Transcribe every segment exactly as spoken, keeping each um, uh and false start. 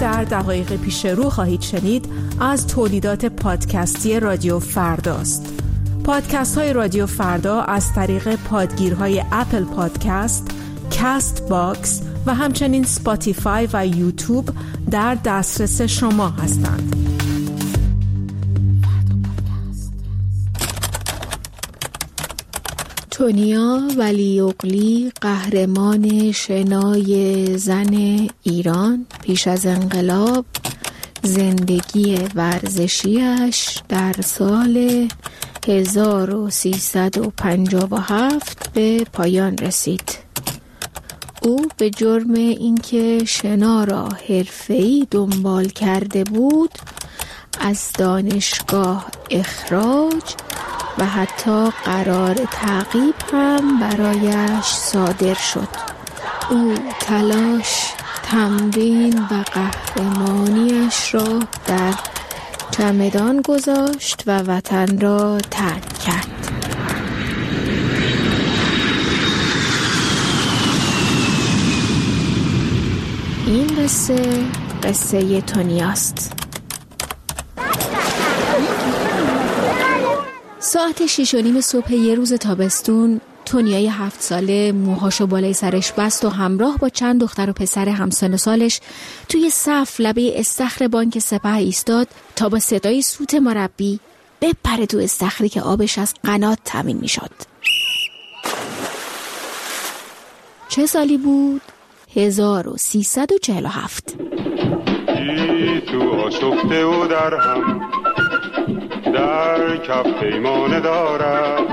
در دقایق پیش رو خواهید شنید از تولیدات پادکستی رادیو فرداست. پادکست های رادیو فردا از طریق پادگیرهای اپل پادکست، کست باکس و همچنین سپاتیفای و یوتیوب در دسترس شما هستند. تونیا ولیعقلی، قهرمان شنای زن ایران پیش از انقلاب، زندگی ورزشیش در سال هزار و سیصد و پنجاه و هفت به پایان رسید. او به جرم اینکه شنا را حرفه‌ای دنبال کرده بود از دانشگاه اخراج و حتی قرار تعقیب هم برایش صادر شد. او تلاش، تمرین و قهرمانیش را در چمدان گذاشت و وطن را ترک کرد. این قصه قصه تونیاست. ساعت شیش و نیم صبح یه روز تابستون، تونیای هفت ساله موهاشو بالای سرش بست و همراه با چند دختر و پسر همسن و سالش توی صف لبه استخر بانک سپه ایستاد تا با صدای سوت مربی بپره تو استخری که آبش از قنات تامین میشد. چه سالی بود؟ هزار و سیصد و چهل و هفت. تو آشفته و در هم در کف پیمانه دارد،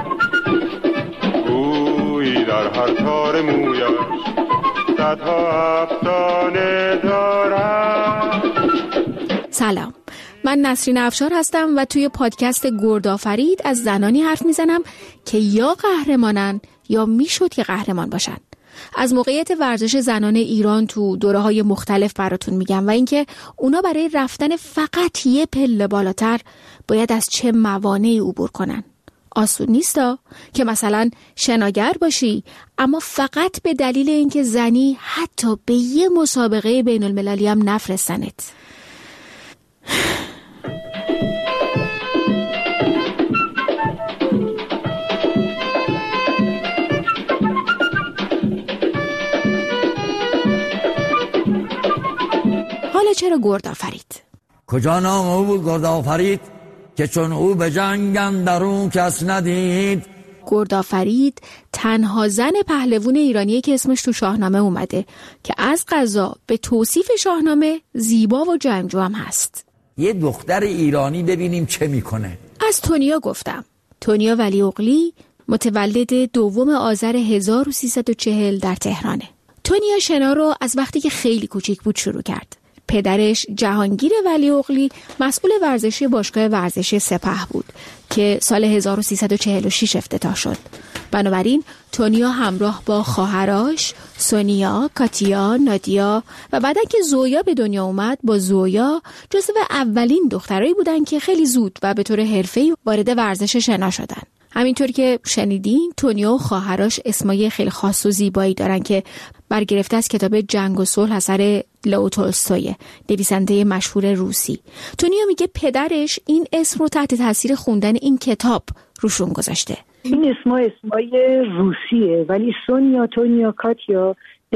گویی در هر تار مویش صدها افسانه دارد. سلام، من نسرین افشار هستم و توی پادکست گردآفرید از زنانی حرف میزنم که یا قهرمانن یا میشد که قهرمان باشن. از موقعیت ورزش زنان ایران تو دوره‌های مختلف براتون میگم و اینکه اونا برای رفتن فقط یه پله بالاتر باید از چه موانعی عبور کنن. آسون نیستا که مثلا شناگر باشی اما فقط به دلیل اینکه زنی حتی به یه مسابقه بین المللی هم نفرستنت. حالا چرا گردآفرید؟ کجا نام او بود گردآفرید که چون او به جنگ اندرون کس ندید. گردآفرید تنها زن پهلوون ایرانیه که اسمش تو شاهنامه اومده که از قضا به توصیف شاهنامه زیبا و جنگجو هم هست. یه دختر ایرانی ببینیم چه میکنه. از تونیا گفتم. تونیا ولیعقلی متولد دوم آذر هزار و سیصد و چهل در تهرانه. تونیا شنا رو از وقتی که خیلی کوچیک بود شروع کرد. پدرش جهانگیر ولیعقلی مسئول ورزشی باشگاه ورزشی سپه بود که سال هزار و سیصد و چهل و شش افتتاح شد. بنابراین تونیا همراه با خواهراش سونیا، کاتیا، نادیا و بعدن که زویا به دنیا اومد با زویا جزو اولین دخترایی بودن که خیلی زود و به طور حرفه‌ای وارد ورزش شنا شدن. همینطور که شنیدین تونیا و خواهراش اسمای خیلی خاص و زیبایی دارن که برگرفته از کتاب جنگ و صلح اثر لئو تولستوی، نویسنده مشهور روسی. تونیا میگه پدرش این اسم رو تحت تاثیر خوندن این کتاب روشون گذاشته. این اسما اسمای روسیه ولی سونیا، تونیا، کاتیا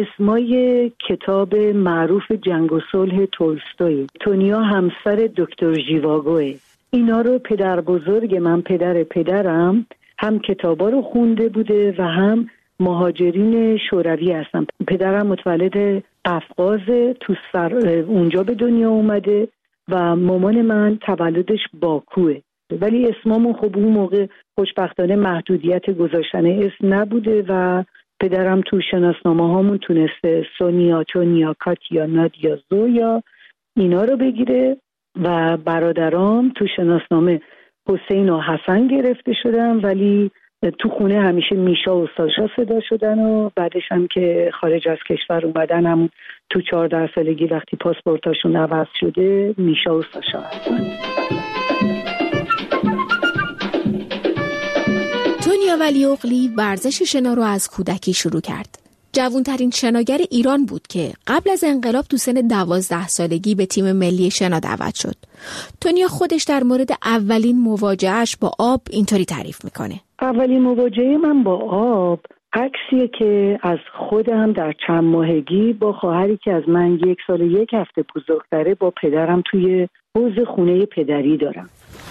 اسمای کتاب معروف جنگ و صلح تولستوی. تونیا همسر دکتر ژیواگوه. اینا رو پدر بزرگ من، پدر پدرم هم کتابا رو خونده بوده و هم مهاجرین شوروی هستن. پدرم متولد قفقاز تو سر اونجا به دنیا اومده و مامان من تولدش باکوه. ولی اسممون خب اون موقع خوشبختانه محدودیت گذاشتن اسم نبوده و پدرم تو شناسنامه هامون تونسته سونیا، تونیا، کاتیا، نادیا، زویا اینا رو بگیره و برادرام تو شناسنامه حسین و حسن گرفته شدن ولی تو خونه همیشه میشا و ساشا صدا شدن و بعدش هم که خارج از کشور اومدن هم تو چهارده سالگی وقتی پاسپورتاشون عوض شده میشا و ساشا هستن. تونیا ولیعقلی ورزش شنا رو از کودکی شروع کرد. جوانترین شناگر ایران بود که قبل از انقلاب تو سن دوازده سالگی به تیم ملی شنا دعوت شد. تونیا خودش در مورد اولین مواجهش با آب اینطوری تعریف میکنه. اولین مواجهه من با آب عکسیه که از خودم در چند ماهگی با خواهری که از من یک سال و یک هفته بزرگتره با پدرم توی حوض خونه پدری دارم.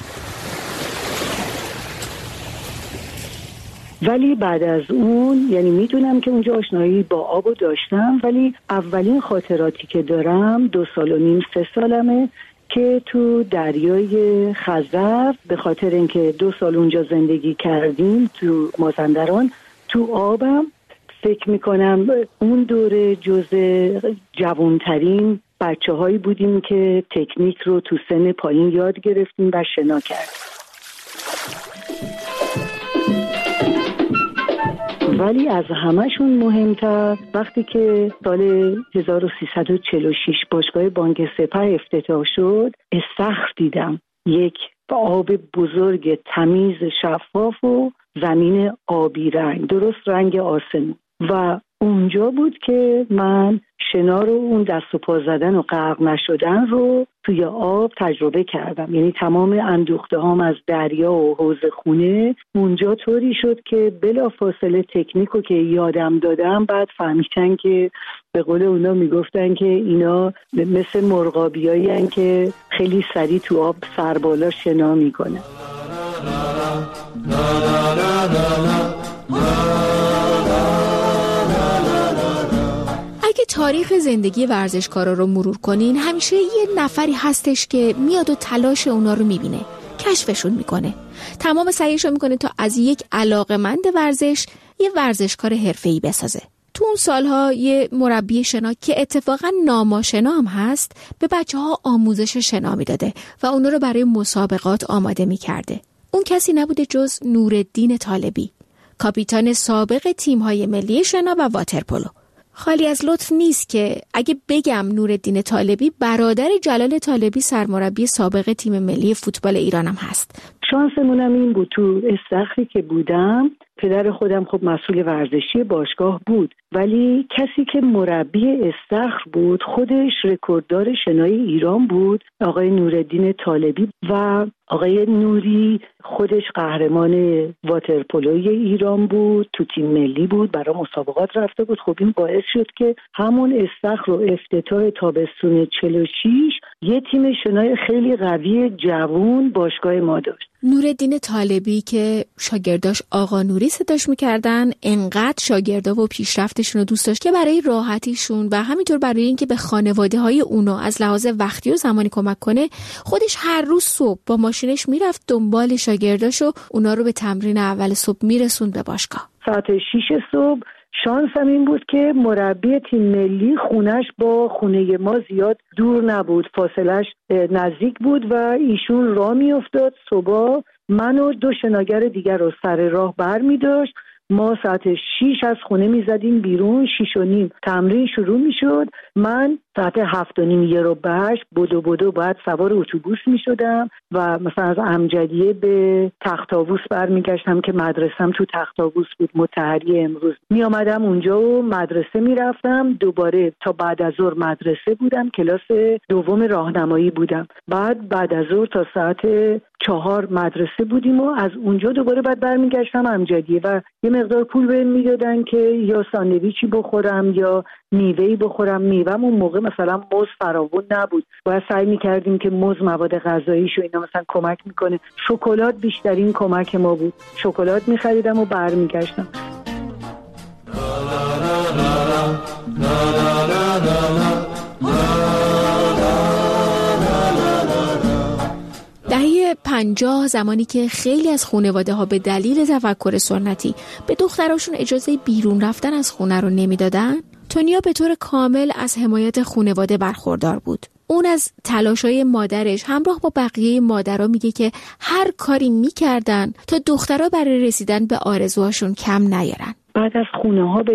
ولی بعد از اون، یعنی میدونم که اونجا آشنایی با آبو داشتم، ولی اولین خاطراتی که دارم دو سال و نیم سه سالمه که تو دریای خزر به خاطر اینکه دو سال اونجا زندگی کردیم تو مازندران، تو آبم فکر میکنم اون دوره جز جوانترین بچه هایی بودیم که تکنیک رو تو سن پایین یاد گرفتیم و شنا کردیم. ولی از همه‌شون مهمتر وقتی که سال هزار و سیصد و چهل و شش باشگاه بانک سپه افتتاح شد، استخر دیدم، یک آب بزرگ تمیز شفاف و زمین آبی رنگ، درست رنگ آسمون، و اونجا بود که من شنا رو، اون دست و پا زدن و غرق نشدن رو توی آب تجربه کردم. یعنی تمام اندوخته هام از دریا و حوض خونه اونجا طوری شد که بلا فاصله تکنیکو که یادم دادم بعد فهمیدن که به قول اونا میگفتن که اینا مثل مرغابیایی هن که خیلی سریع تو آب سربالا شنا میکنه. اگه تاریخ زندگی ورزشکارا رو مرور کنین، همیشه یه نفری هستش که میاد و تلاش اونا رو میبینه، کشفشون میکنه، تمام سعیشو میکنه تا از یک علاقه‌مند ورزش یه ورزشکار حرفه‌ای بسازه. تو اون سالها یه مربی شنا که اتفاقا ناماشنا هم هست به بچه‌ها آموزش شنا میداده و اونا رو برای مسابقات آماده میکرده. اون کسی نبوده جز نورالدین طالبی، کاپیتان سابق تیم‌های ملی شنا و واترپولو. خالی از لطف نیست که اگه بگم نورالدین طالبی برادر جلال طالبی سرمربی سابق تیم ملی فوتبال ایران هم هست. شانسمونم این بود تو استخری که بودم، پدر خودم خب مسئول ورزشی باشگاه بود، ولی کسی که مربی استخر بود خودش رکورددار شنای ایران بود، آقای نورالدین طالبی، و آقای نوری خودش قهرمان واترپولوی ایران بود، تو تیم ملی بود، برای مسابقات رفته بود. خب این باعث شد که همون استخر رو افتتاح تابستون چهل و شش یه تیم شنای خیلی قوی جوون باشگاه ما داشت. نورالدین طالبی که شاگرداش آقا نوری صداش میکردن، انقدر شاگردا و پیشرفتشون رو دوست داشت که برای راحتیشون و همینطور برای اینکه به خانواده های اونا از لحاظ وقتی و زمانی کمک کنه، خودش هر روز صبح با ماشینش میرفت دنبال شاگرداش و اونا رو به تمرین اول صبح میرسوند به باشگاه. ساعت شش صبح شانسم این بود که مربی تیم ملی خونش با خونه ما زیاد دور نبود، فاصلش نزدیک بود و ایشون راه می افتاد صبح من و دو شناگر دیگر رو سر راه بر می داشت. ما ساعت شیش از خونه می زدیم بیرون، شیش و نیم تمرین شروع می شد. من ساعت هفت و نیم یه رو بهش بدو بدو باید سوار اتوبوس می شدم و مثلا از امجدیه به تخت‌آووس برمیگشتم که مدرسم تو تخت‌آووس بود، مطهری امروز. می آمدم اونجا و مدرسه می رفتم، دوباره تا بعد از ظهر مدرسه بودم، کلاس دوم راهنمایی بودم، بعد بعد از ظهر تا ساعت چهار مدرسه بودیم و از اونجا دوباره بعد برمیگشتم امجدیه و یه مقدار پول بهم میدادن که یا ساندویچی بخورم یا میوه‌ای بخورم. میوه‌م اون موقع مثلا موز فراوون نبود، باید سعی می‌کردیم که موز مواد غذاییش و اینا مثلا کمک میکنه. شکلات بیشترین کمک ما بود، شکلات می‌خریدم و برمیگشتم. دهه پنجاه، زمانی که خیلی از خانواده ها به دلیل تفکر سنتی به دختراشون اجازه بیرون رفتن از خونه رو نمیدادن، تونیا به طور کامل از حمایت خانواده برخوردار بود. اون از تلاشای مادرش همراه با بقیه مادرها میگه که هر کاری میکردن تا دخترها برای رسیدن به آرزوهاشون کم نیارن. بعد از خونه ها بگم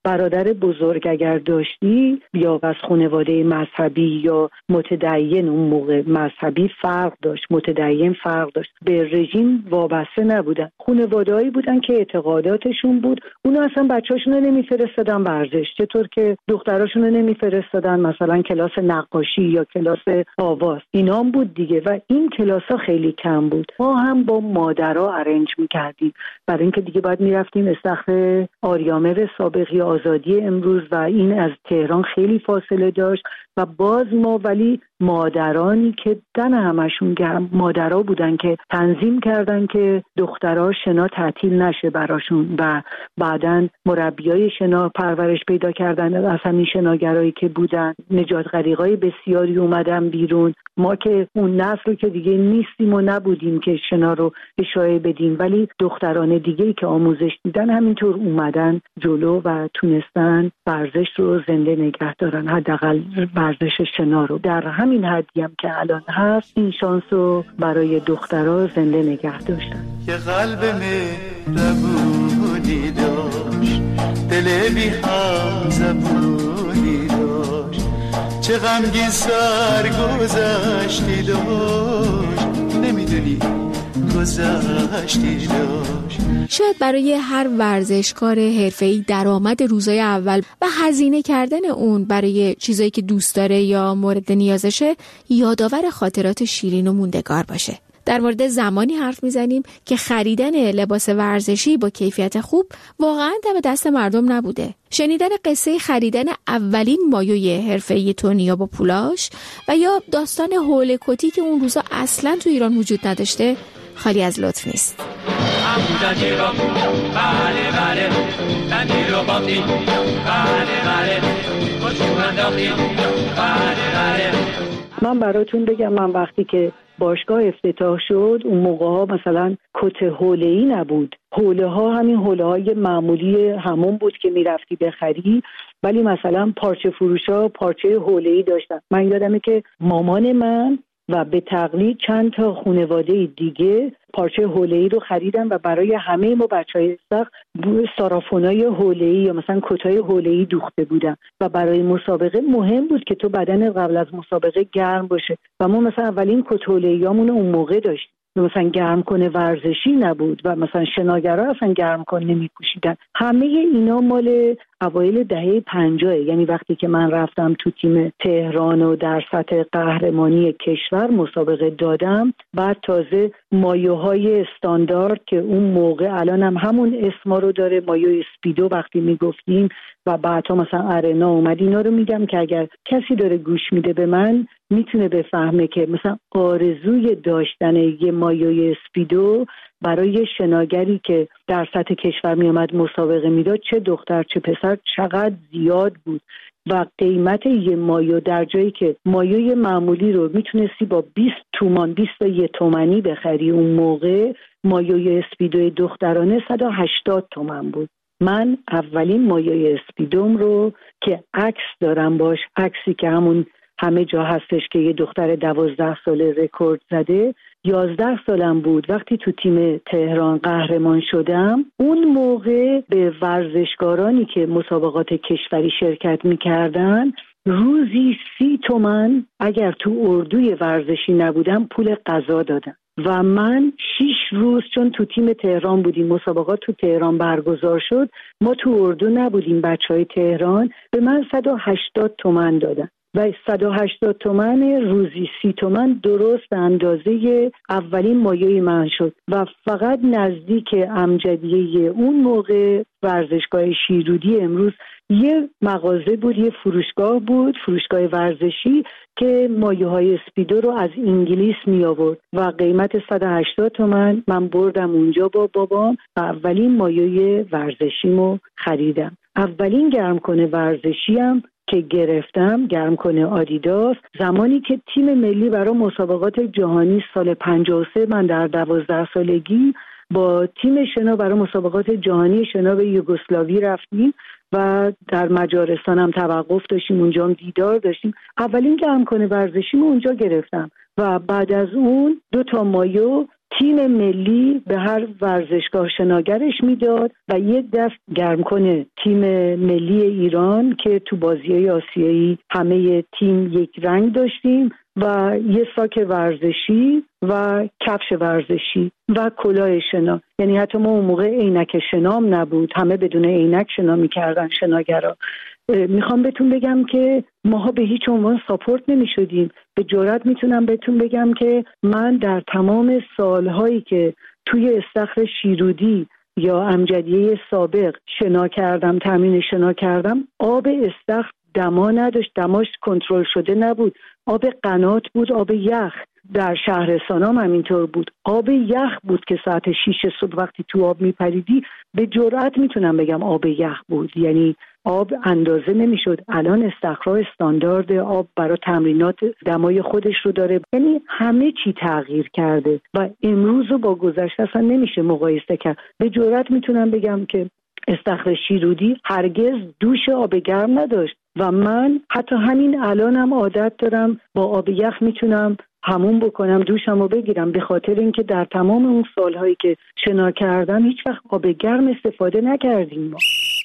برادر بزرگ اگر داشتی یا از خانواده مذهبی یا متدین، اون موقع مذهبی فرق داشت، متدین فرق داشت، به رژیم وابسته نبودن. خانواده‌ای بودن که اعتقاداتشون بود، اونا اصلا بچه‌هاشون رو نمیفرستادن ورزش، چطور که دختراشون رو نمیفرستادن مثلا کلاس نقاشی یا کلاس آواز، اینام بود دیگه. و این کلاس‌ها خیلی کم بود. ما هم با مادرها ارنج می‌کردیم برای اینکه دیگه باید می‌رفتیم استخر آریامر سابق یا آزادی امروز و این از تهران خیلی فاصله داشت و باز ما ولی مادرانی که دن همشون گرم مادرها بودن که تنظیم کردن که دخترها شنا تعطیل نشه براشون و بعدن مربیای شنا پرورش پیدا کردن از همین شناگرایی که بودن. نجات غریقای بسیاری اومدن بیرون. ما که اون نسل که دیگه نیستیم و نبودیم که شنا رو اشاره بدیم، ولی دختران دیگه‌ای که آموزش دیدن همینطور اومدن جلو و تونستن ورزش رو زنده نگه دارن، حداقل ورزش شنا رو. در همین حدی هم که الان هست این شانس رو برای دخترها زنده نگه داشتن. یه قلب مهربونی داشت، دل بی هم زبونی داشت، چه غمگین سر گذشتی داشت، نمیدونی گذشتی داشت. شاید برای هر ورزشکار حرفه‌ای درآمد روزای اول و هزینه کردن اون برای چیزایی که دوست داره یا مورد نیازشه یادآور خاطرات شیرین و موندگار باشه. در مورد زمانی حرف میزنیم که خریدن لباس ورزشی با کیفیت خوب واقعا دم دست مردم نبوده. شنیدن قصه خریدن اولین مایوی حرفه‌ای تونیا با پولاش و یا داستان حوله کتی که اون روزا اصلا تو ایران وجود نداشته خالی از لطف نیست. من براتون بگم، من وقتی که باشگاه افتتاح شد اون موقع ها مثلا کت حوله‌ای نبود. حوله ها همین حوله های معمولی همون بود که میرفتی بخری، ولی مثلا پارچه فروش ها پارچه حوله‌ای داشتن. من یادمه که مامان من و به تقلید چند تا خانواده دیگه پارچه حوله‌ای رو خریدن و برای همه ما بچهای استخر سارافونای حوله‌ای یا مثلا کتای حوله‌ای دوخته بودن و برای مسابقه مهم بود که تو بدن قبل از مسابقه گرم باشه و ما مثلا اولین کت حوله‌ایامون اون موقع داشتیم. مثلا گرم کنه ورزشی نبود و مثلا شناگرها اصلا گرم کنه نمی پوشیدن. همه اینا مال اوایل دهه پنجاه، یعنی وقتی که من رفتم تو تیم تهران و در سطح قهرمانی کشور مسابقه دادم، بعد تازه مایوهای استاندارد که اون موقع الان هم همون اسما رو داره، مایو اسپیدو وقتی میگفتیم و بعدها مثلا ارنا اومد، اینا رو میگم که اگر کسی داره گوش میده به من میتونه بفهمه که مثلا آرزوی داشتن یه مایوی اسپیدو برای شناگری که در سطح کشور می آمد مسابقه میداد، چه دختر چه پسر، چقدر زیاد بود و قیمت یه مایو در جایی که مایوی معمولی رو میتونستی با بیست تومان بیست و یک تومانی بخری، اون موقع مایوی اسپیدوی دخترانه صد و هشتاد تومن بود. من اولین مایوی اسپیدوم رو که عکس دارم باش، عکسی که همون همه جا هستش که یه دختر دوازده ساله رکورد زده، یازده سالم بود وقتی تو تیم تهران قهرمان شدم. اون موقع به ورزشکارانی که مسابقات کشوری شرکت میکردن روزی سی تومن اگر تو اردوی ورزشی نبودم پول غذا دادن و من شیش روز، چون تو تیم تهران بودیم مسابقات تو تهران برگزار شد، ما تو اردو نبودیم بچهای تهران، به من صد و هشتاد تومن دادن و صد و هشتاد تومن روزی سی تومن درست به اندازه اولین مایوی من شد و فقط نزدیک امجدیه اون موقع ورزشگاه شیرودی امروز یه مغازه بود، یه فروشگاه بود، فروشگاه ورزشی که مایوهای اسپیدو رو از انگلیس می آورد و قیمت صد و هشتاد تومن من بردم اونجا با بابام و اولین مایوی ورزشیمو خریدم. اولین گرم کنه ورزشیم که گرفتم گرم کنه آدیداس، زمانی که تیم ملی برای مسابقات جهانی سال پنجاه و سه من در دوازده سالگی با تیم شنا برای مسابقات جهانی شنا به یوگسلاوی رفتیم و در مجارستان هم توقف داشتیم، اونجا هم دیدار داشتیم. اولین گرم کنه ورزشیمو اونجا گرفتم و بعد از اون دو تا مایو تیم ملی به هر ورزشگاه شناگرش میداد و یک دست گرم کنه تیم ملی ایران که تو بازی‌های آسیایی همه تیم یک رنگ داشتیم و یه ساک ورزشی و کفش ورزشی و کلاه شنا. یعنی حتی ما اون موقع عینک شنام نبود، همه بدون عینک شنا میکردن شناگرا. میخوام بهتون بگم که ماها به هیچ عنوان ساپورت نمیشدیم. به جرئت میتونم بهتون بگم که من در تمام سالهایی که توی استخر شیرودی یا امجدیه سابق شنا کردم، تمرین شنا کردم، آب استخر دما نداشت، دماش کنترل شده نبود، آب قنات بود، آب یخ. در شهرستانام همینطور بود، آب یخ بود که ساعت شیش صبح وقتی تو آب میپریدی به جرئت میتونم بگم آب یخ بود. یعنی آب اندازه نمیشد. الان استخرها استاندارد آب برای تمرینات دمای خودش رو داره. یعنی همه چی تغییر کرده و امروز رو با گذشته اصلا نمیشه مقایسه کرد. به جرئت میتونم بگم که استخر شیرودی هرگز دوش آب گرم نداشت و من حتی همین الانم عادت دارم با آب یخ میتونم همون بکنم، دوشم رو بگیرم، به خاطر اینکه در تمام اون سالهایی که شنا کردم هیچ وقت آب گرم استفاده نکردیم ما.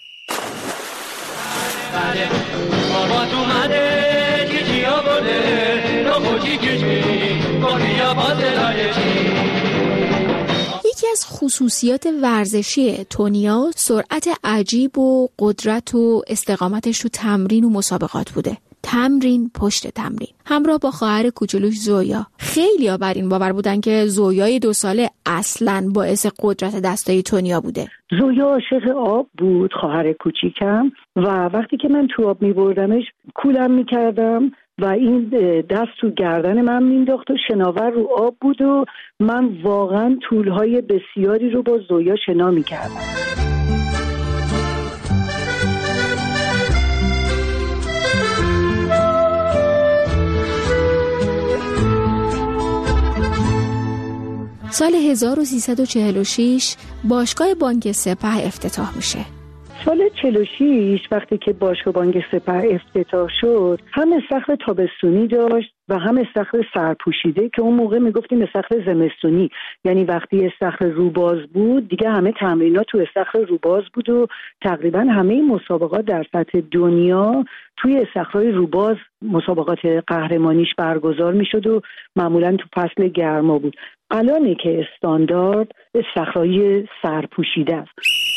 یکی از خصوصیات ورزشی تونیا سرعت عجیب و قدرت و استقامتش تو تمرین و مسابقات بوده. تمرین پشت تمرین. همراه با خواهر کوچولوش زویا. خیلی‌ها بر این باور بودن که زویای دو ساله اصلاً باعث قدرت دستای تونیا بوده. زویا عاشق آب بود، خواهر کوچیکم، و وقتی که من تو آب می‌بردمش کولم می‌کردم و این دست تو گردن من مینداخت و شناور رو آب بود و من واقعاً طول‌های بسیاری رو با زویا شنا می‌کردم. سال هزار و سیصد و چهل و شش باشگاه بانک سپه افتتاح میشه. سال چهل و شش وقتی که باشگاه بانک سپه افتتاح شد، هم استخر تابستونی داشت و هم استخر سرپوشیده که اون موقع میگفتیم استخر زمستونی. یعنی وقتی استخر روباز بود دیگه همه تمرینات تو استخر روباز بود و تقریبا همه مسابقات در سطح دنیا توی استخرهای روباز مسابقات قهرمانیش برگزار میشد و معمولا تو فصل گرما بود. الانه که استاندارد استخرهای سرپوشیده است.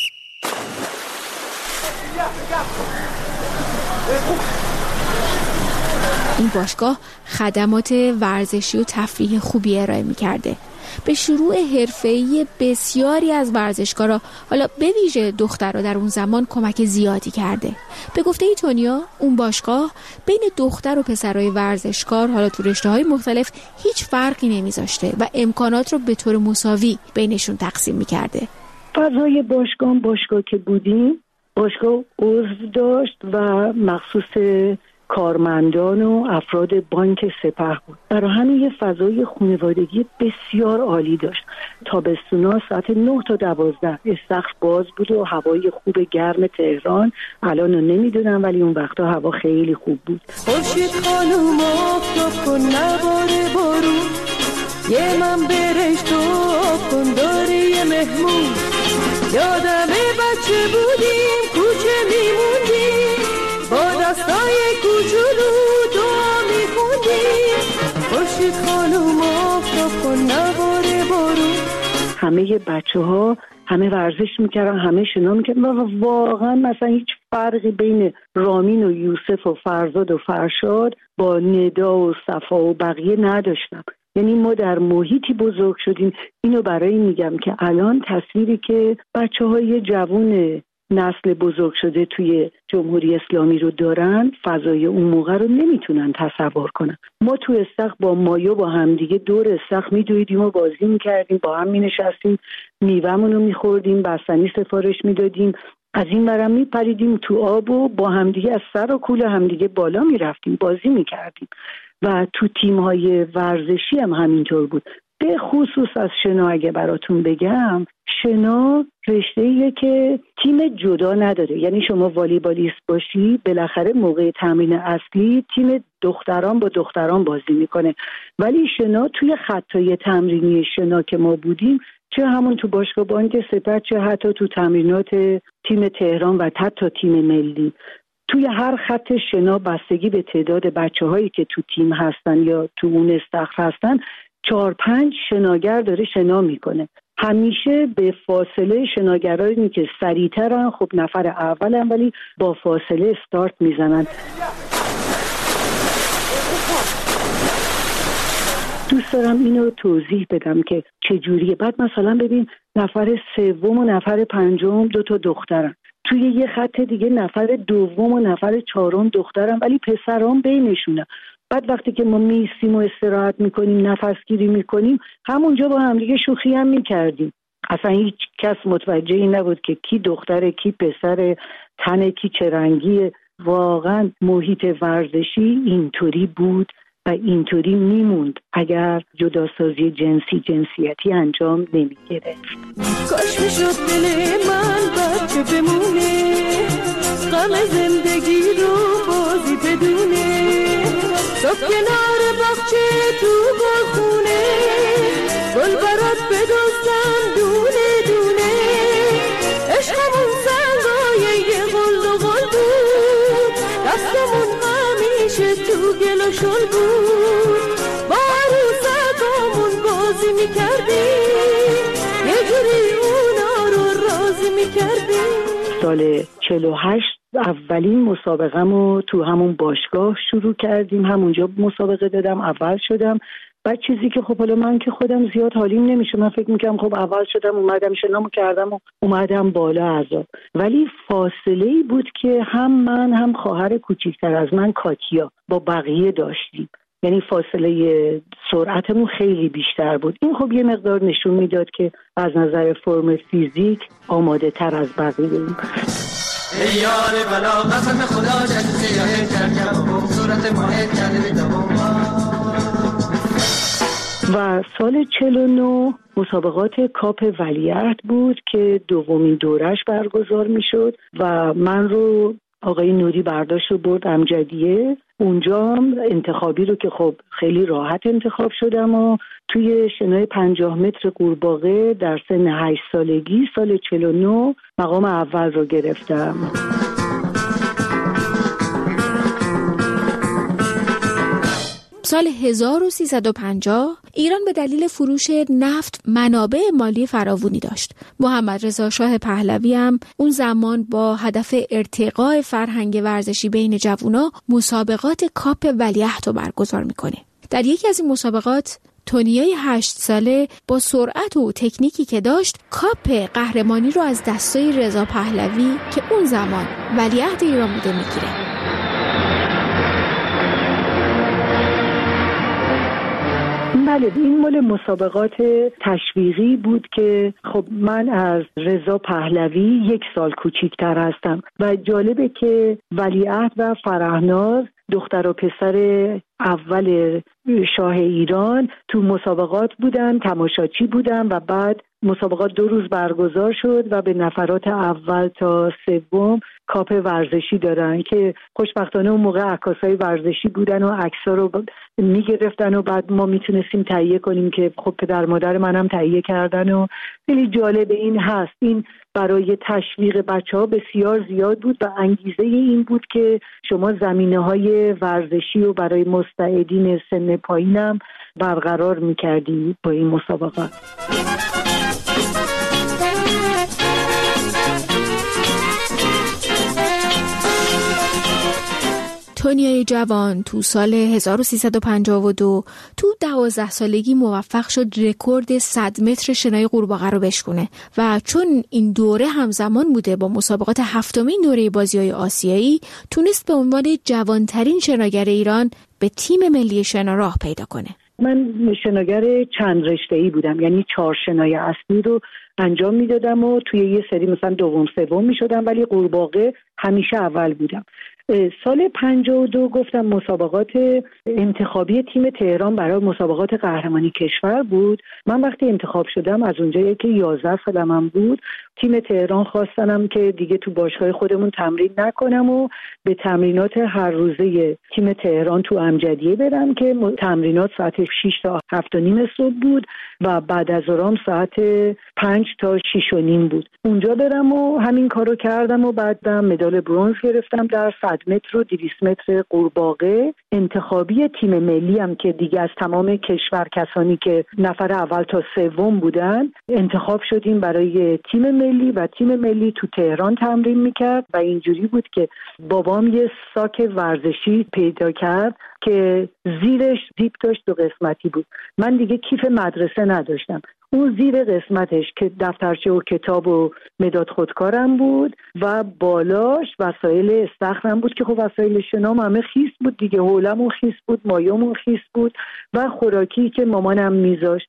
این باشگاه خدمات ورزشی و تفریحی خوبی ارائه می‌کرده. به شروع حرفه‌ای بسیاری از ورزشکارا، حالا به ویژه دخترها، در اون زمان کمک زیادی کرده. به گفته تونیا اون باشگاه بین دختر و پسرای ورزشکار، حالا تو رشته‌های مختلف، هیچ فرقی نمیذاشته و امکانات رو به طور مساوی بینشون تقسیم می‌کرده. فضای باشگاه باشگاه که بودیم، باشگاه عضو داشت و مخصوص کارمندان و افراد بانک سپه بود. برای همین یه فضای خانوادگی بسیار عالی داشت. تابستونا ساعت نه تا دوازده استخر باز بود و هوای خوب گرم تهران، الان رو نمیدونم ولی اون وقتا هوا خیلی خوب بود. خورشید خانوم آفتاب کن نباره بارون، یه من برش تو آب کن داری یه مهمون. یادمه بچه بودیم کوچه میموندیم، با دستای کوچولو دعا میخوندیم. خورشید خانوم آفتاب کن نباره بارون. همه بچه ها همه ورزش میکردن، همه شنا میکردن و واقعا مثلا هیچ فرقی بین رامین و یوسف و فرزاد و فرشاد با ندا و صفا و بقیه نداشتم. یعنی ما در محیطی بزرگ شدیم. اینو برای میگم که الان تصویری که بچه های جوون نسل بزرگ شده توی جمهوری اسلامی رو دارن، فضای اون موقع رو نمیتونن تصور کنن. ما تو استخر با مایو با همدیگه دور استخر میدویدیم و بازی میکردیم، با هم مینشستیم، میوه‌مون رو میخوردیم، بستنی سفارش میدادیم، از این برم میپریدیم تو آب و با همدیگه از سر و کول همدیگه بالا میرفتیم، بازی میکردیم. و تو تیم‌های ورزشی هم همینطور بود. به خصوص از شنا اگه براتون بگم، شنا رشته‌ایه که تیم جدا نداره. یعنی شما والیبالیست باشی، بالاخره موقع تمرین اصلی تیم دختران با دختران بازی میکنه، ولی شنا توی خطای تمرینی شنا که ما بودیم، چه همون تو باشگاه بانک سپر، چه حتی تو تمرینات تیم تهران و حتی تیم ملی، توی هر خط شنا بستگی به تعداد بچه‌هایی که تو تیم هستن یا تو اون استخر هستن، چهار پنج شناگر داره شنا میکنه. همیشه به فاصله شناگرانی که سریعترن، خب نفر اولن، ولی با فاصله استارت میزنن. دوست دارم اینو توضیح بدم که چجوریه. بعد مثلا ببین نفر سوم و نفر پنجم دو تا دخترن، توی یه خط دیگه نفر دوم و نفر چهارم دخترن، ولی پسران بینشونه. بعد وقتی که ما میستیم و استراحت میکنیم، نفس گیری میکنیم، همونجا با هم دیگه شوخی هم میکردیم. اصلا هیچ کس متوجه این نبود که کی دختره کی پسره، تن کی چه رنگیه. واقعا محیط ورزشی اینطوری بود و اینطوری میموند اگر جداسازی جنسی جنسیتی انجام نمیگرفت. کاش میشد دل من بچه بمونه، غم زندگی رو بازی بدونه، صبح کنار باغچه تو گلخونه، گل برات بدوستم دونه دونه، عشقمون سنگای یه غل و غل بود، دستمون همیشه تو گل و شل بود، با عروسکامون بازی میکردیم، یه جوری اونا رو راضی میکردیم. سال چهل و هشت اولین مسابقه‌مو تو همون باشگاه شروع کردیم، همونجا مسابقه دادم، اول شدم. بعد چیزی که خب حالا من که خودم زیاد حالیم نمیشه، من فکر میکنم خب اول شدم اومدم شنامو کردم و اومدم بالا عذاب، ولی فاصله‌ای بود که هم من هم خواهر کوچیکتر از من کاتیا با بقیه داشتیم. یعنی فاصله سرعتمون خیلی بیشتر بود. این خب یه مقدار نشون میداد که از نظر فرم فیزیک آماده تر از بقیه بودیم. ای یار بلا قسم خدا جد سیاه کرکم و صورت ماهد کرده دوم. و سال چهل و نه مسابقات کاپ ولیعهد بود که دومین دورش برگزار میشد و من رو آقای نوری برداشت و برد امجدیه. اونجا انتخابی رو که خب خیلی راحت انتخاب شدم و توی شنای پنجاه متر قورباغه در سن هشت سالگی سال چهل و نه مقام اول رو گرفتم. سال هزار و سیصد و پنجاه ایران به دلیل فروش نفت منابع مالی فراوانی داشت. محمد رضا شاه پهلوی هم اون زمان با هدف ارتقاء فرهنگ ورزشی بین جوونا مسابقات کاپ ولیعهد رو برگزار میکنه. در یکی از این مسابقات تونیای هشت ساله با سرعت و تکنیکی که داشت کاپ قهرمانی رو از دستای رضا پهلوی که اون زمان ولیعهد ایران بوده میگیره. بله، این مال مسابقات تشویقی بود که خب من از رضا پهلوی یک سال کوچیکتر هستم و جالبه که ولیعهد و فرهناز دختر و پسر اول شاه ایران تو مسابقات بودن، تماشاچی بودن و بعد مسابقات دو روز برگزار شد و به نفرات اول تا سوم کاپ ورزشی دارن که خوشبختانه اون موقع عکاسای ورزشی بودن و عکس‌ها رو میگرفتن و بعد ما میتونستیم تهیه کنیم که خب پدر مادر منم تهیه کردن و خیلی جالب این هست. این برای تشویق بچه‌ها بسیار زیاد بود و انگیزه این بود که شما زمینه‌های ورزشی و برای مستعدین سن پایینم برقرار می‌کردی با این مسابقات. تونیای جوان تو سال هزار و سیصد و پنجاه و دو تو دوازده سالگی موفق شد رکورد صد متر شنای قورباغه رو بشکنه و چون این دوره همزمان بوده با مسابقات هفتمین دوره بازی‌های آسیایی، تونست به عنوان جوانترین شناگر ایران به تیم ملی شنا راه پیدا کنه. من شناگر چند رشته‌ای بودم، یعنی چهار شنای اصلی رو انجام میدادم و توی یه سری مثلا دوم سوم میشدم، ولی قورباغه همیشه اول بودم. سال پنجاه و دو گفتم مسابقات انتخابی تیم تهران برای مسابقات قهرمانی کشور بود. من وقتی انتخاب شدم از اونجایی که یازده سالم بود، تیم تهران خواستنم که دیگه تو باشگاه خودمون تمرین نکنم و به تمرینات هر روزه تیم تهران تو امجدیه برم که تمرینات ساعت شش تا هفت و نیم صبح بود و بعد از ظهر ساعت پنج تا شش و نیم بود. اونجا برم و همین کارو کردم و بعدم مدال برنز گرفتم در صد متر و دویست متر قورباغه. انتخابی تیم ملی هم که دیگه از تمام کشور کسانی که نفر اول تا سوم بودن انتخاب شدیم برای تیم ملی و تیم ملی تو تهران تمرین میکرد و اینجوری بود که بابام یه ساک ورزشی پیدا کرد که زیرش زیپ داشت دو قسمتی بود. من دیگه کیف مدرسه نداشتم. اون زیر قسمتش که دفترچه و کتاب و مداد خودکارم بود و بالاش وسایل استخرم بود که خب وسایل شنام همه خیس بود دیگه، حولمون خیس بود، مایمون خیس بود و خوراکی که مامانم میذاشت.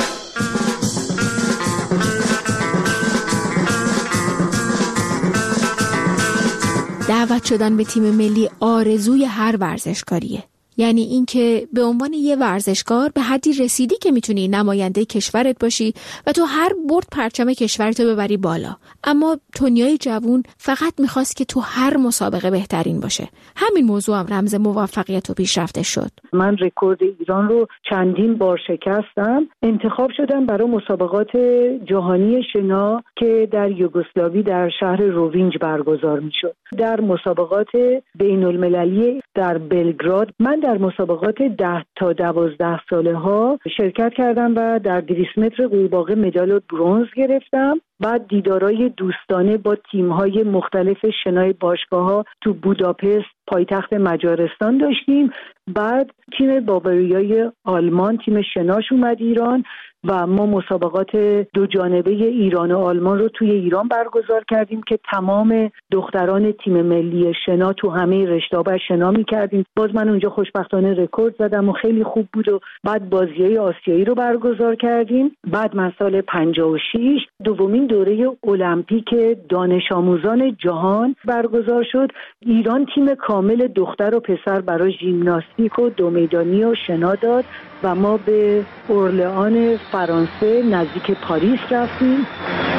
دعوت شدن به تیم ملی آرزوی هر ورزشکاریه. یعنی اینکه به عنوان یه ورزشکار به حدی رسیدی که میتونی نماینده کشورت باشی و تو هر برد پرچم کشورتو ببری بالا. اما تونیای جوون فقط میخواست که تو هر مسابقه بهترین باشه. همین موضوع هم رمز موفقیت و پیشرفت شد. من رکورد ایران رو چندین بار شکستم. انتخاب شدم برای مسابقات جهانی شنا که در یوگسلاوی در شهر روینج برگزار میشد. در مسابقات بین المللی در بلگراد من در مسابقات ده تا دوازده ساله ها شرکت کردم و در دویست متر قورباغه مدال برنز گرفتم. بعد دیدارای دوستانه با تیم‌های مختلف شنای باشگاه‌ها تو بوداپست پایتخت مجارستان داشتیم. بعد تیم باواریای آلمان تیم شناش اومد ایران و ما مسابقات دو جانبه ایران و آلمان رو توی ایران برگزار کردیم که تمام دختران تیم ملی شنا تو همه رشته‌ها شنا می‌کردیم. باز من اونجا خوشبختانه رکورد زدم و خیلی خوب بود و بعد بازی‌های آسیایی رو برگزار کردیم. بعد من سال پنجاه و شش دومین دوره المپیک دانش آموزان جهان برگزار شد. ایران تیم کامل دختر و پسر برای ژیمناستیک و دو میدانی و شنا داد و ما به اورلئان فرانسه نزدیک پاریس رفتیم.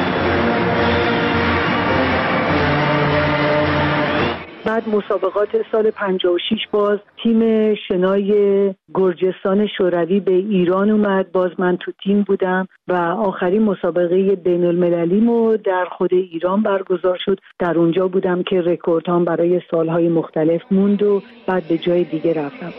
بعد مسابقات سال پنجاه و شش باز تیم شنای گرجستان شوروی به ایران اومد، باز من تو تیم بودم و آخرین مسابقه بین المللی مو در خود ایران برگزار شد. در اونجا بودم که رکوردهام برای سالهای مختلف موند و بعد به جای دیگه رفتم.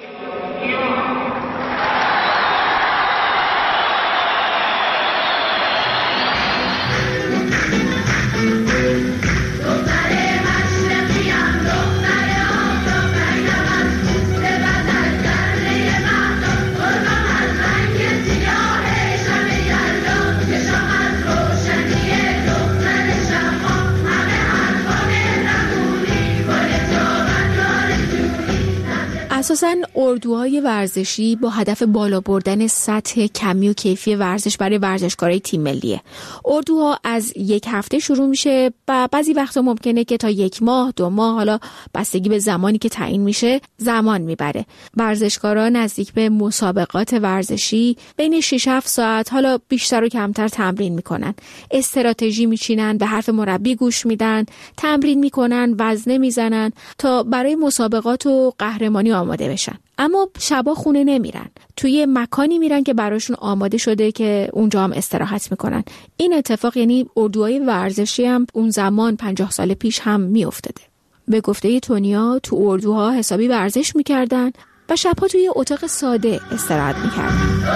اساساً اردوهای ورزشی با هدف بالا بردن سطح کمی و کیفی ورزش برای ورزشکارای تیم ملیه. اردوها از یک هفته شروع میشه و بعضی وقتا ممکنه که تا یک ماه، دو ماه، حالا بستگی به زمانی که تعیین میشه زمان میبره. ورزشکاران نزدیک به مسابقات ورزشی بین شش هفت ساعت، حالا بیشتر و کمتر تمرین میکنن. استراتژی میچینن، به حرف مربی گوش میدن، تمرین میکنن، وزنه میزنن تا برای مسابقات و قهرمانی آماده بشن. اما شبا خونه نمیرن، توی مکانی میرن که براشون آماده شده که اونجا هم استراحت میکنن. این اتفاق یعنی اردوهای ورزشی هم اون زمان پنجاه سال پیش هم میافتاده. به گفته تونیا تو اردوها حسابی ورزش میکردن و شبها توی اتاق ساده استراحت میکردن.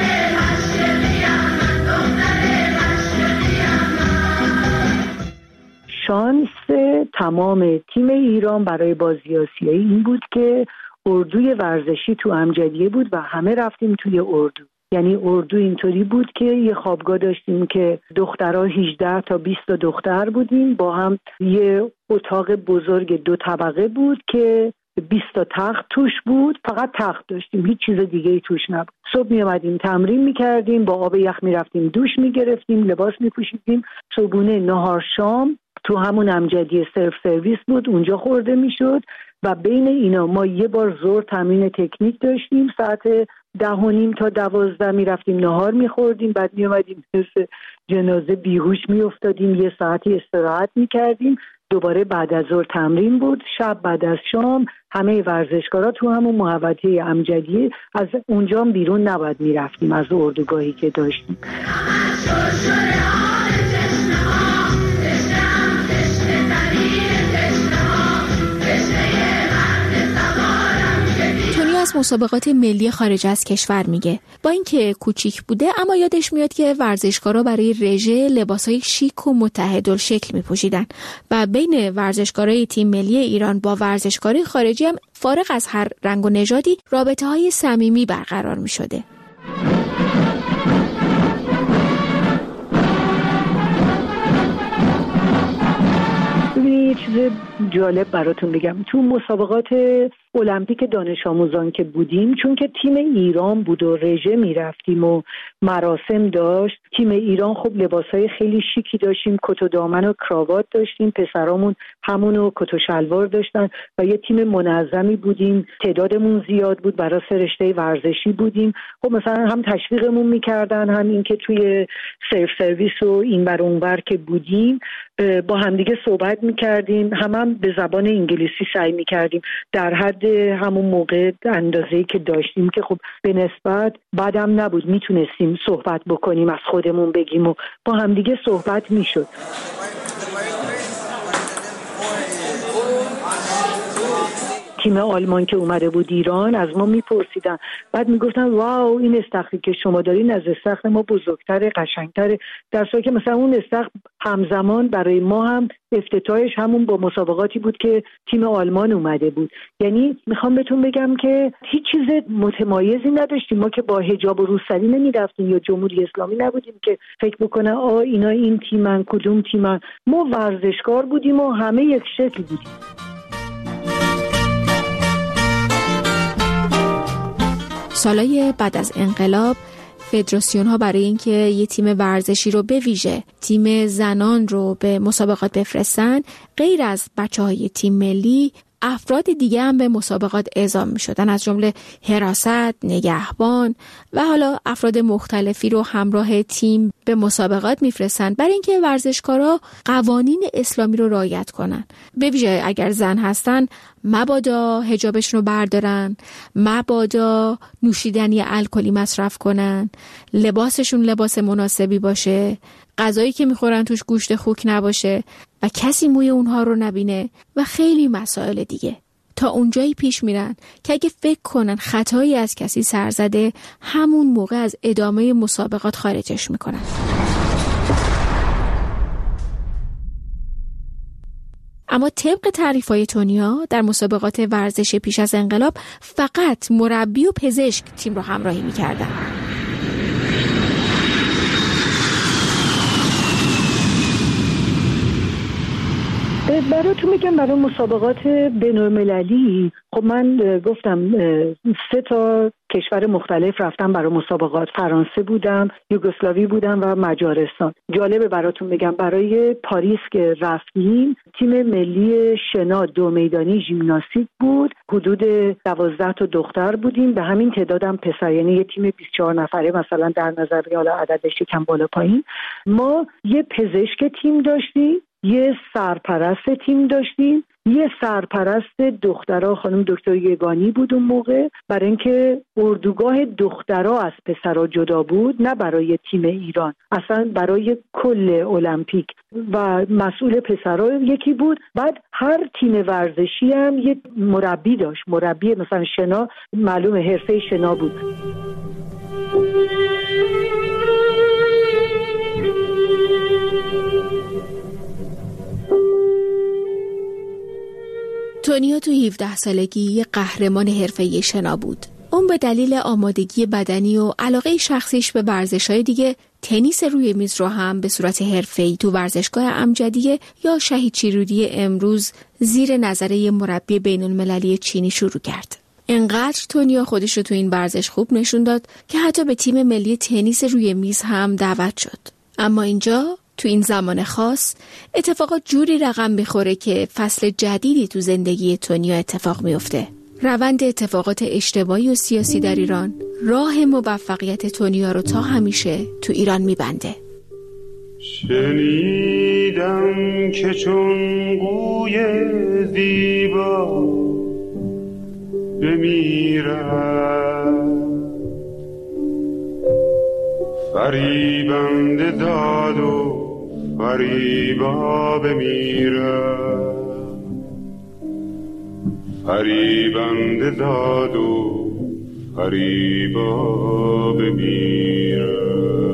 شانس تمام تیم ایران برای بازی آسیایی این بود که اردوی ورزشی تو امجدیه بود و همه رفتیم توی اردو. یعنی اردو اینطوری بود که یه خوابگاه داشتیم که دخترها هجده تا بیست دختر بودیم، با هم یه اتاق بزرگ دو طبقه بود که بیست تا تخت توش بود. فقط تخت داشتیم، هیچ چیز دیگه ای توش نبود. صبح می اومدیم تمرین می کردیم، با آب یخ می رفتیم دوش می گرفتیم، لباس می پوشیدیم. صبحونه، نهار، شام تو همون امجدیه سرف سرویس بود، اونجا خورده می شد و بین اینا ما یه بار ظهر تمرین تکنیک داشتیم، ساعت ده و نیم تا دوازده میرفتیم نهار میخوردیم، بعد میومدیم مثل جنازه بیهوش میافتادیم، یه ساعتی استراحت میکردیم، دوباره بعد از ظهر تمرین بود، شب بعد از شام همه ورزشکارا تو همون محوطه امجدیه، از اونجا بیرون نباید میرفتیم از اردوگاهی که داشتیم. از مسابقات ملی خارج از کشور میگه با اینکه کوچیک بوده اما یادش میاد که ورزشکارا برای رژه لباسای شیک و متحدالشکل میپوشیدن و بین ورزشکارای تیم ملی ایران با ورزشکارای خارجی هم فارغ از هر رنگ و نژادی رابطه‌های صمیمی برقرار میشده. یه چیز جالب براتون بگم، تو مسابقات المپیک دانش آموزان که بودیم، چون که تیم ایران بود و رژه میرفتیم و مراسم داشت، تیم ایران خب لباسای خیلی شیکی داشتیم، کت و دامن و کراوات داشتیم، پسرامون همونو کت و شلوار داشتن و یه تیم منظمی بودیم، تعدادمون زیاد بود، برای سه رشته ورزشی بودیم. خب مثلا هم تشویقمون میکردن، هم این که توی سرو سرویس و اینور اونور که بودیم با همدیگه صحبت میکردیم، هم هم به زبان انگلیسی سعی میکردیم در حد همون موقع اندازه‌ای که داشتیم که خب به نسبت بعدم نبود، میتونستیم صحبت بکنیم، از خودمون بگیم و با همدیگه صحبت میشد. تیم آلمان که اومده بود ایران از ما میپرسیدن، بعد میگفتن واو این استخری که شما دارین از استخر ما بزرگتره، قشنگتره، در صورتی که مثلا اون استخر همزمان برای ما هم افتتاحش همون با مسابقاتی بود که تیم آلمان اومده بود. یعنی میخوام بهتون بگم که هیچ چیز متمایزی نداشتیم، ما که با حجاب و روسری نمیرفتیم یا جمهوری اسلامی نبودیم که فکر بکنه آ اینا این تیمن کدوم تیمن، ما ورزشکار بودیم و همه یک شکل بودیم. سالهای بعد از انقلاب فدراسیون ها برای اینکه یه تیم ورزشی رو به ویژه تیم زنان رو به مسابقات بفرستن، غیر از بچه‌های تیم ملی افراد دیگه هم به مسابقات اعزام می شدن، از جمله حراست، نگهبان و حالا افراد مختلفی رو همراه تیم به مسابقات می فرستن برای اینکه ورزشکارا قوانین اسلامی رو رعایت کنن. به ویژه اگر زن هستن مبادا حجابشون رو بردارن، مبادا نوشیدنی الکلی مصرف کنن، لباسشون لباس مناسبی باشه، غذایی که میخورن توش گوشت خوک نباشه و کسی موی اونها رو نبینه و خیلی مسائل دیگه. تا اونجایی پیش میرن که اگه فکر کنن خطایی از کسی سر زده، همون موقع از ادامه مسابقات خارجش میکنن. اما طبق تعریف‌های تونیا در مسابقات ورزش پیش از انقلاب فقط مربی و پزشک تیم رو همراهی میکردن. براتون میگم برای مسابقات بین‌المللی خب من گفتم سه تا کشور مختلف رفتم برای مسابقات، فرانسه بودم، یوگسلاوی بودم و مجارستان. جالبه براتون بگم برای پاریس که رفتیم تیم ملی شنا دو میدانی ژیمناستیک بود، حدود دوازده تا دختر بودیم، به همین تعدادم پسر، یعنی یه تیم بیست و چهار نفره مثلا در نظر حالا عددش کم بالا پایین. ما یه پزشک تیم داشتیم، یه سرپرست تیم داشتیم، یه سرپرست دخترها خانم دکتر یگانی بود اون موقع، برای اینکه اردوگاه دخترها از پسرها جدا بود، نه برای تیم ایران، اصلا برای کل المپیک، و مسئول پسرها یکی بود. بعد هر تیم ورزشی هم یه مربی داشت، مربی مثلا شنا معلومه حرفه شنا بود. تونیا تو هفده سالگی یه قهرمان حرفه‌ای شنا بود. اون به دلیل آمادگی بدنی و علاقه شخصیش به ورزش‌های دیگه تنیس روی میز رو هم به صورت حرفه‌ای تو ورزشگاه امجدیه یا شهید شیرودی امروز زیر نظره مربی بین‌المللی چینی شروع کرد. انقدر تونیا خودش رو تو این ورزش خوب نشون داد که حتی به تیم ملی تنیس روی میز هم دعوت شد. اما اینجا تو این زمان خاص اتفاقات جوری رقم میخوره که فصل جدیدی تو زندگی تونیا اتفاق میفته. روند اتفاقات اجتماعی و سیاسی در ایران راه موفقیت تونیا رو تا همیشه تو ایران میبنده. شنیدم که چون قوی زیبا بمیرد، فریبنده داد و فریبا بمیرد، فریبنده داد و فریبا بمیرد.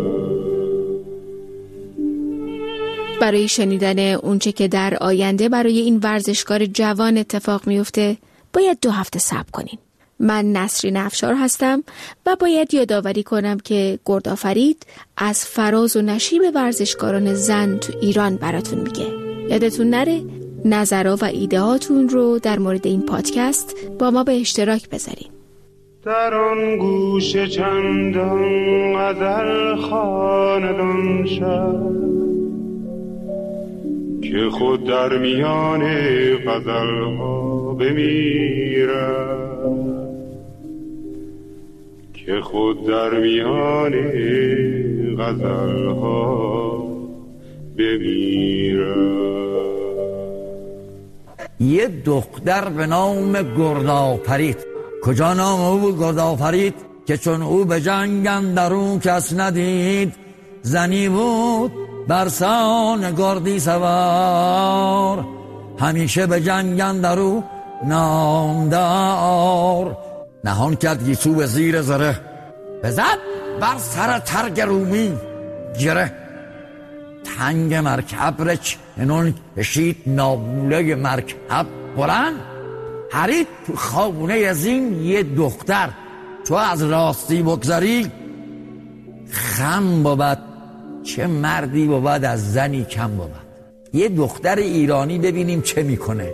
برای شنیدن اونچه که در آینده برای این ورزشکار جوان اتفاق میفته باید دو هفته صبر کنین. من نسرین افشار هستم و باید یادآوری کنم که گردآفرید از فراز و نشیب ورزشکاران زن تو ایران براتون میگه. یادتون نره نظرها و ایدهاتون رو در مورد این پادکست با ما به اشتراک بذارین. در آن گوش چندان غزل خواندان شد که خود در میان غزل ها بمیرد، که خود در میان غزل ها بمیرد. یه دختر به نام گردآفرید. کجا نام او بود گردآفرید؟ که چون او به جنگ اندرون کس ندید، زنی بود برسان گردی سوار، همیشه به جنگ اندرون نامدار. نهان کرد گیسو به زیر زره، بزد بر سر ترگ رومی گره. تنگ مرکب رچ انون کشید نابوله مرکب بلند، هرید تو خانه از این یه دختر. تو از راستی بگذاری خم بود، چه مردی بود از زنی کم بود. یه دختر ایرانی ببینیم چه میکنه.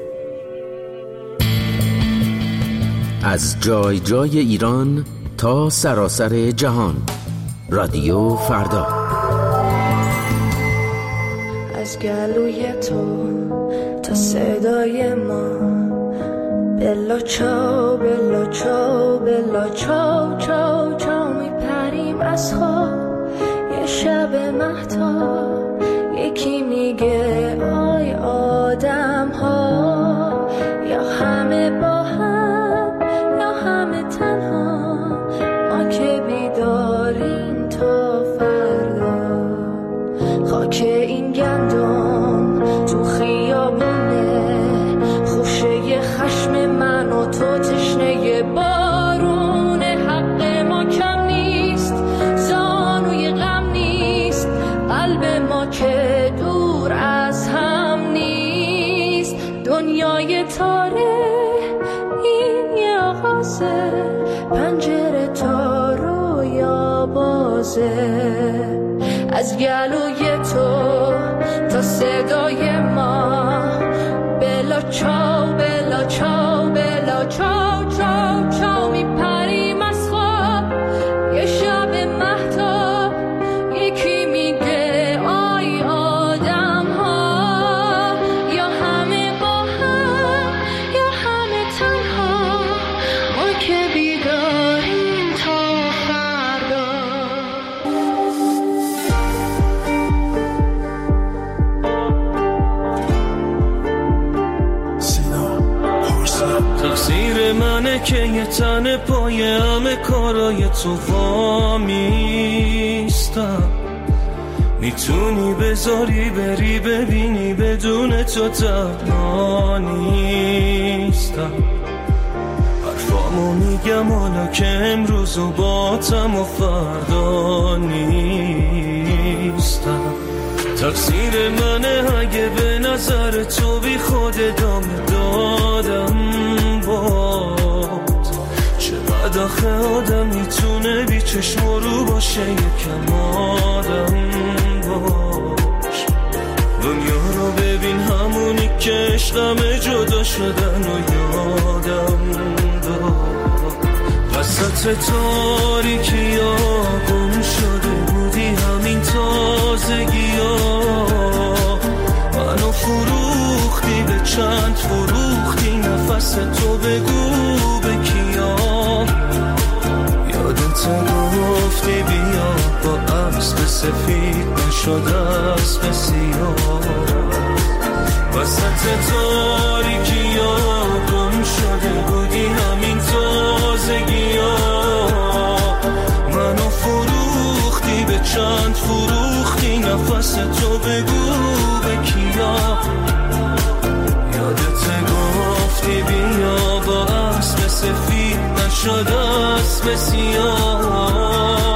از جای جای ایران تا سراسر جهان، رادیو فردا. از گلوی تو تا صدای ما، بلا چاو بلا چاو بلا چاو چاو چاو میپریم از خواب. یه شب مهتاب یکی میگه آی آدم ها، یا همه با هم یا همه تنها، ما که بیداریم تا فردا. خاک این گندم تو خیابونه، خوشه خشم من و تو تشنه بارونه. حق ما کم نیست، زانوی غم نیست، قلب ما که دور از هم نیست. دنیای تاره این یه آغازه، پنجره تا رویا بازه. از گلوی تو تا صدای ما، بلا چاو بلا چاو بلا چاو چاو چاو میپریم از خواب. یه شب مهتاب یکی میگه آی آدم ها، یا همه با هم یا همه تنها، ما که بیداریم تا فردا. تقصیر منه که یه تن پای همه کارای تو وامیستم. میتونی بذاری بری ببینی بدون تو تنها نیستم. حرفامو میگم حالا که امروز و باتم و فردا نیستم. تقصیر منه اگه به نظر تو بی خود ادامه دادم باد. چقدر آخه آدم میتونه بی چشم رو باشه یکم آدم باش. دنیا رو ببین همونی که عشقمه جدا شدن و یادم داد. وسط تاریکی ها گم شده بودی همین تازگی ها. تو بگو به کیا. یادت گفتی بیا با اسب سفید نشد اسب سیاه. وسط تاریکی ها گم شده بودی همین تازگی ها. منو فروختی به چند فروختی نفس تو بگو به کیا. یادت گفتی بیا با اسب سفید نشد اسب سیاه.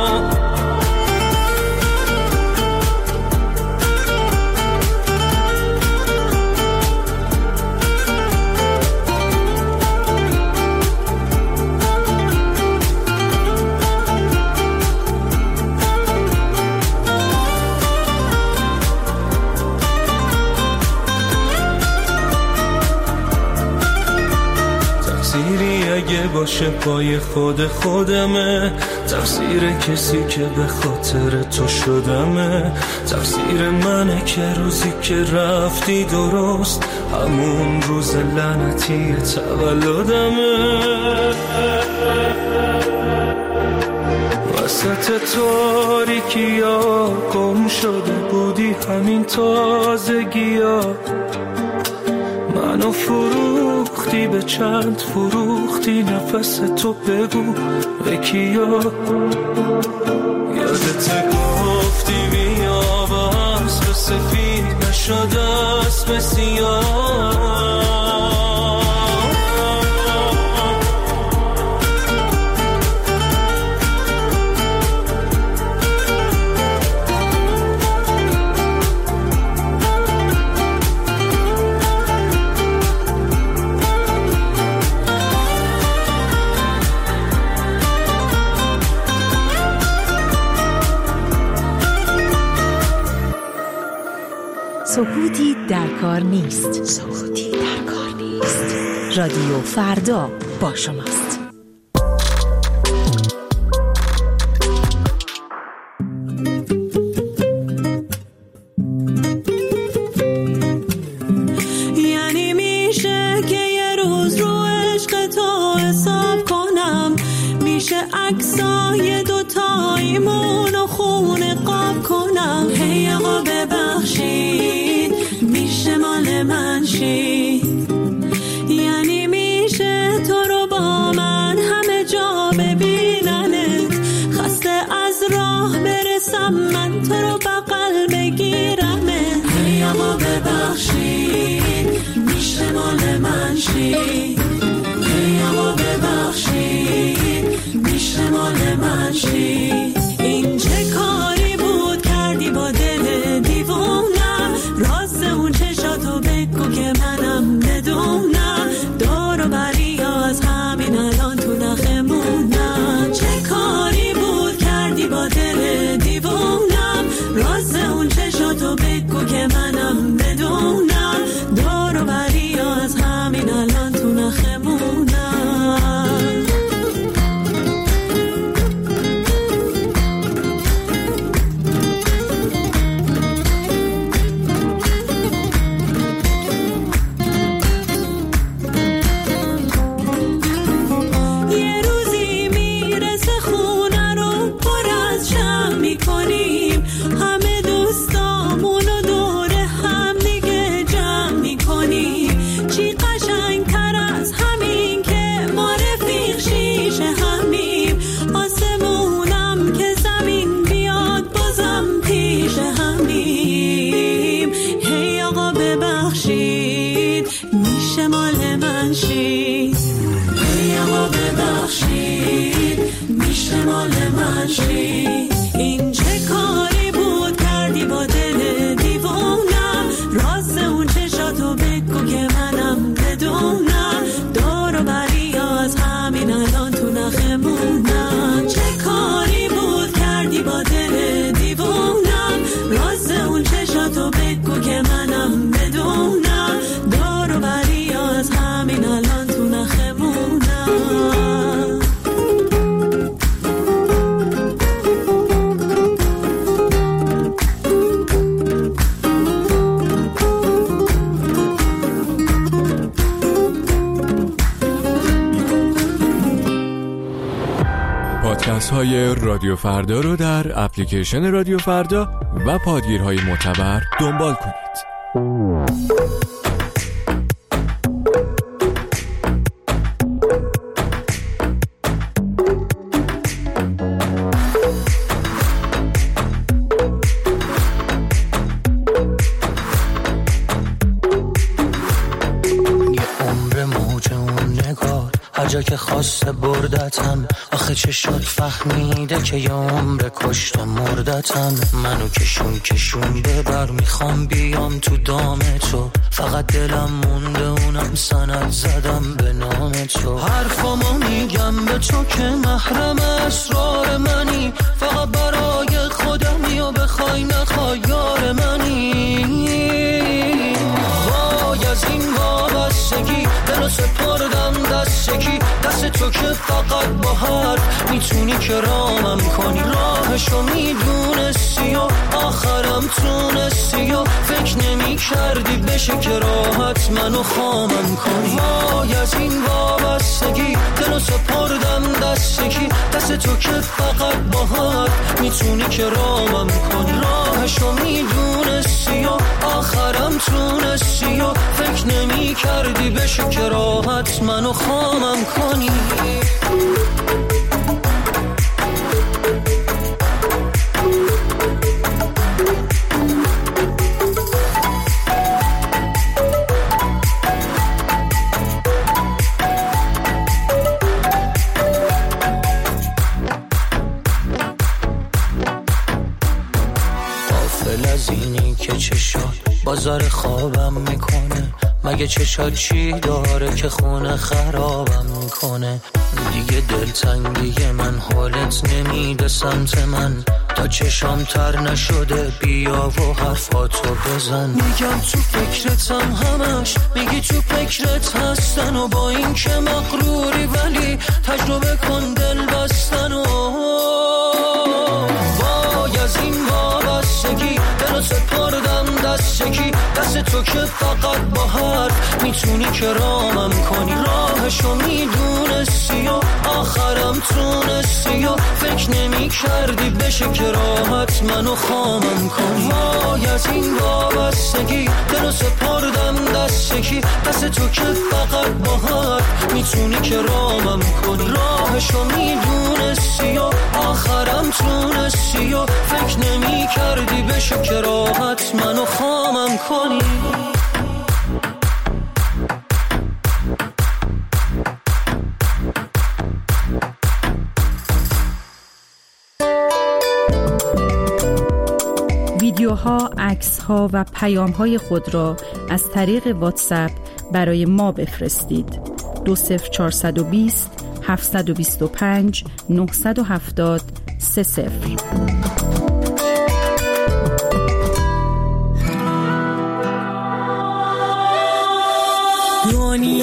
اگه باشه پای خود خودمه، تقصیر کسی که به خاطر تو شدمه. تقصیر منه که روزی که رفتی درست همون روز لعنتی تولدمه. وسط تاریکی ها گم شده بودی همین تازگی ها. منو فروختی به چند فروختی نفس تو بگو به کیا. یادت گفتی بیا با اسب سفید نشد اسب سیاه. سکوتی در کار نیست. سکوتی در کار نیست. رادیو فردا با شماست. یعنی میشه که یه روز رو عشق تو حساب کنم، میشه عکسای دوتاییمون رو خونه قاب کنم. هی آقا ببخشید میشه مال من شی. یعنی میشه تو رو با من همه جا ببیننت، خسته از راه برسم من تو رو بغل بگیرمت. هی آقا ببخشید میشه مال من شی. هی آقا ببخشید میشه مال من شی. این چه کاری بود کردی با دل دیوونم، راز اون چشاتو بگو که منم بدونم. دور و بری از همین الان تو نخمونم. چه کاری بود کردی با دل دیوونم، راز اون چشاتو بگو که منم بدونم. دور و بری از همین الان تو نخمونم. این چه کاری بود کردی با دل دیوونم، راز اون چشاتو بگو که منم بدونم. دور و بری از همین الان تو نخمونم. چه کاری بود کردی با دل دیوونم، راز اون چشاتو بگو که منم بدونم. دور و بری از همین الان تو نخمونم. پادکست‌های رادیو فردا رو در اپلیکیشن رادیو فردا و پادگیرهای معتبر دنبال کنید. جا که خواسته بردتم، آخه چه شد فهمیده که یه عمر کشته مردتم. منو کشون کشون ببر، میخوام بیام تو دام تو، فقط دلم مونده اونم سند زدم به نام تو. حرفامو میگم به تو که محرم اسرار منی، فقط برای خودمی و بخوای نخوای یار منی. وای از این وابستگی دلو سپردم دست یکی، دست تو که فقط با حرف میتونی که رامم کنی. راهشو میدونستی و آخرم تونستی و فکر نمی کردی بشه که راحت منو خامم کنی. وای از این وابستگی دلو سپردم دست یکی، دست تو که فقط با حرف میتونی که رامم کنی. راهشو میدونستی و آخرم تونستی و فکر نمی کردی بشه که راحت منو خامم کنی. غافل از اینی که چه شد بازار خوابم میکنه، مگه چشات چی داره که خونه خرابم میکنه. دیگه دلتنگی من حالت نمیده سمت من، تا چشام تر نشده بیا و حرفاتو بزن. میگم تو فکرتم همش، میگی تو فکرت هستن و با این که مغروری ولی تجربه کن دل بستن. و وای از این وابستگی دلو سپردم دست یکی، دست تو که فقط با حرف میتونی که رامم کنی. راهشو میدونستی و آخرم تونستی و فکر نمی کردی بشه که راحت منو خامم کنی. وای از این وابستگی دلو سپردم دست یکی، دست تو که فقط با حرف میتونی که رامم کنی. راهشو میدونستی و آخرم تونستی و فکر نمی کردی بشه که راحت منو خامم کنی. ویدیوها، عکس‌ها و پیام‌های خود را از طریق واتساپ برای ما بفرستید. دو صفر چهارصد و بیست هفتصد و بیست و پنج نهصد و هفتاد سه صفر. دنیا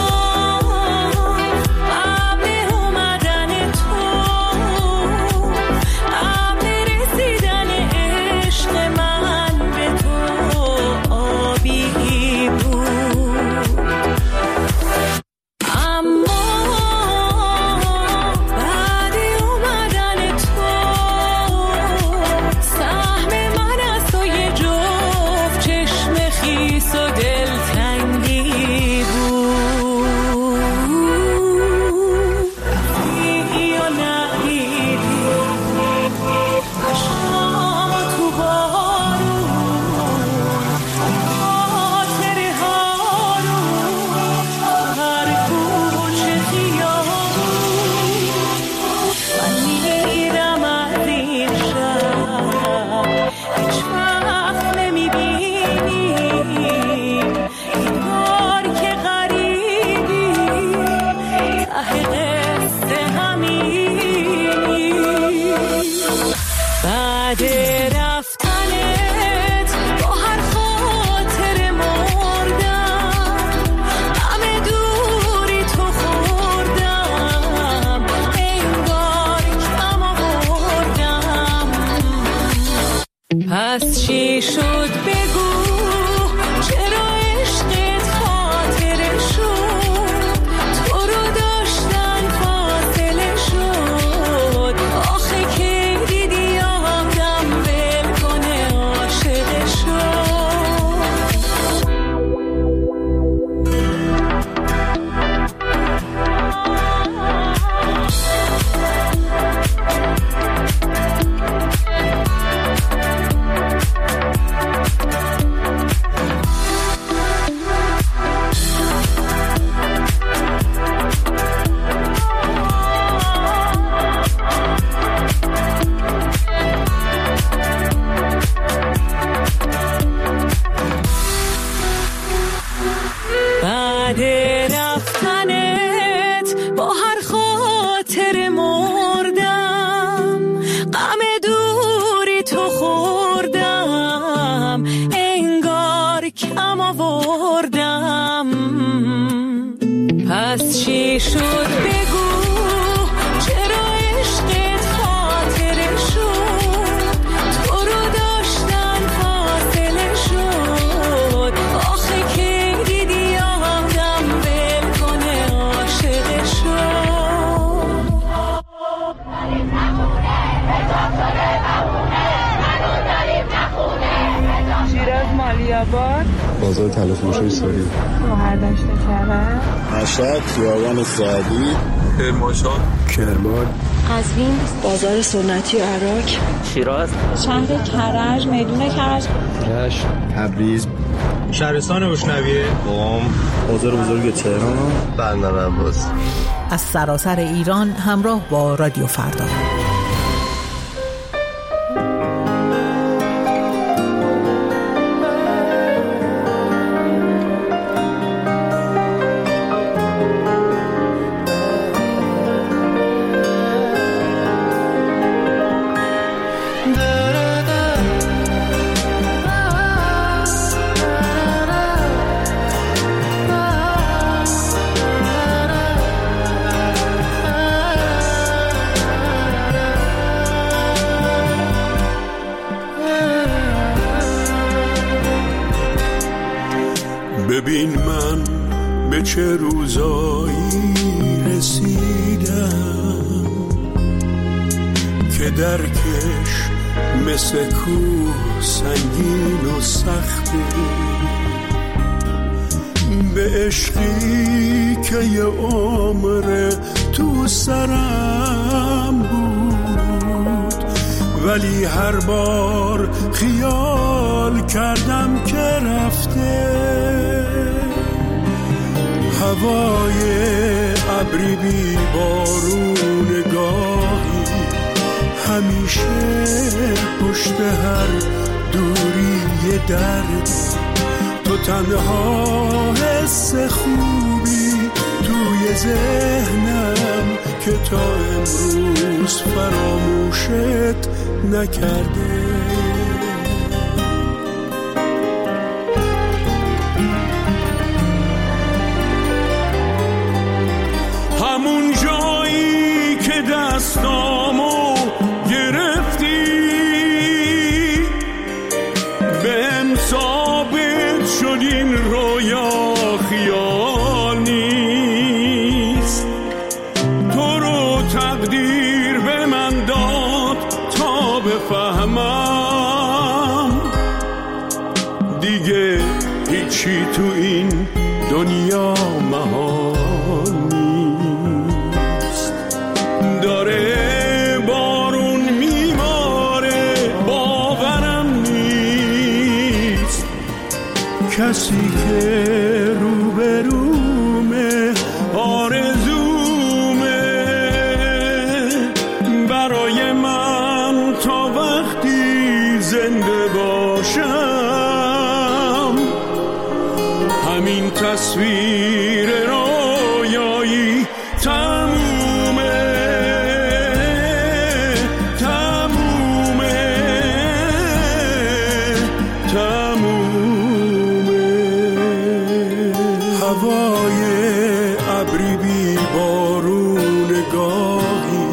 پس چی شد بگو، چرا عشقت خاطره شد، تو رو داشتن فاصله شد. چه شد بگو چرا عشقت خاطره شد تو رو داشتم فاصله شد آخه که دیدی آدم ول کنه عاشق شد شیراز مالیاباد بازار تلفروشی ساری گوهر داشته کرد مشهد خیابان سعدی کرمانشاه کرمان قزوین بازار سنتی عراق شیراز شهر کرج میدون کرج رشت تبریز شهرستان اشنویه قم بازار بزرگ تهران بندر عباس. از سراسر ایران همراه با رادیو فردا. ببین من به چه روزایی رسیدم که درکش مثل کوه سنگین و سخته به عشقی که یه عمر تو سرم بود ولی هر بار خیال کردم که رفته هوای ابری بی بارون گاهی همیشه پشت هر دوری درد تو تنها حس خوبی توی ذهنم که تا امروز فراموشت نکرده همون جایی که دستامو گرفتی بهم ثابت شد این رویا خیال نیست تو رو تقدیر به من داد تا بفهمم دیگه هیچی تو این دنیا محال نیست داره بارون میباره باورم نیست کسی که روبرومه آرزومه برای من تا وقتی زنده باشم همین تصویر رویایی تمومه تمومه تمومه هوای ابری بی بارون گاهی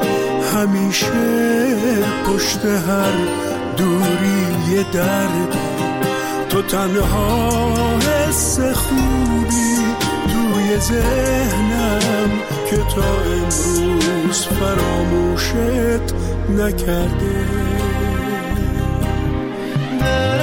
همیشه پشت هر دوری درد تو تنها حس خوبی توی ذهنم که تا امروز فراموشت نکرده